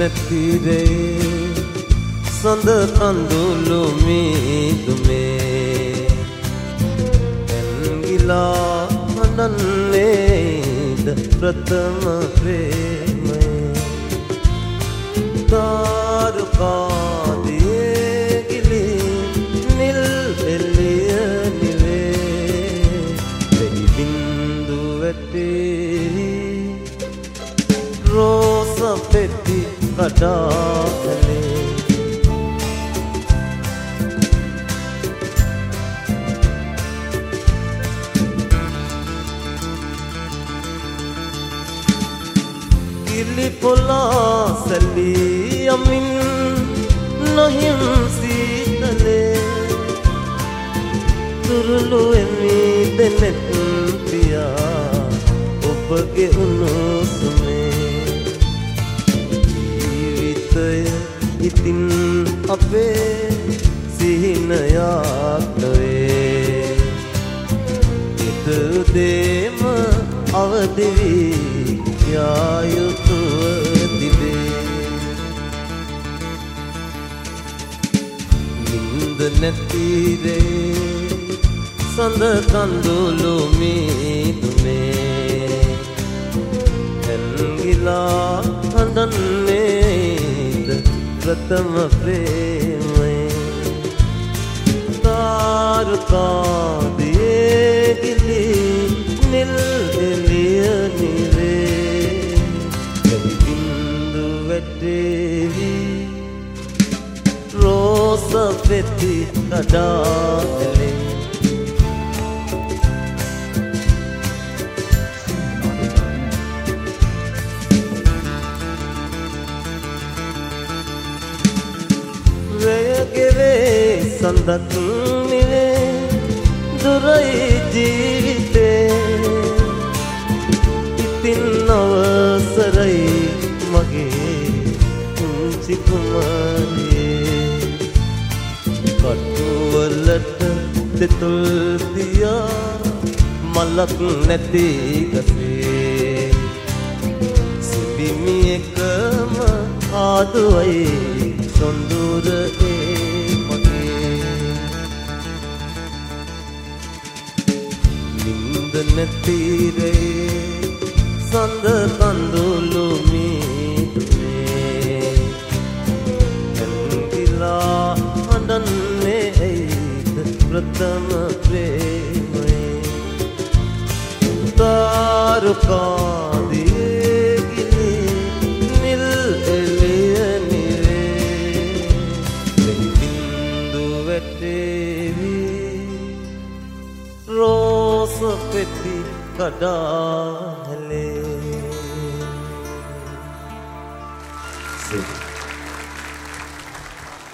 නැතිරේ සඳ කඳුළු මීදුමේ ඇන්ගිලා හඬන්නේද ප්‍රථම ප්‍රේමය තාරුකාදියේ ගිලි නිල් එළිය නිවේ දෙහි බින්දු වැටේ රෝස පෙති කඩාකලේ කිලි පොලා සැලී යමින් නොහිම් සීතලේ තුරුළු එමි දෙනෙත් පියා ඔබගේ උණුසුමේ ජීවිතය ඉතින් අපේ සිහිනයක් වේ ඉදදේම අවදි වී යා යුතුව තිබේ නින්ද නැතිරේ සඳ කඳුළු මීදුමේ ඇන්ගිලා හඬන්නේද ප්‍රථම ප්‍රේමය තාරුකාදියේ ගිලි නිල් එළිය නිවේ දෙහි බින්දු වැටේවි රෝස පෙති කඩාකලේ රයගෙවේ සඳක් නිවේ දුරයි ජීවිතේ ඉතින් අවසරයි මගේ කුංචි කුමාරියේ කටුවලට දෙතුල් දියා මලක් නැති ගසේ සිබිමි එකම ආදුවයි සොඳුරේ මගේ නින්ද නැතිරේ සඳ කඳුළු මීදුමේ ඇන්ගිලා හඬන්නේද ප්‍රථම ප්‍රේමය තාරුකාදියේ ගිලි නිල් එළිය නිවේ දෙහි බින්දු වැටේවි රෝස පෙති කඩාකලේ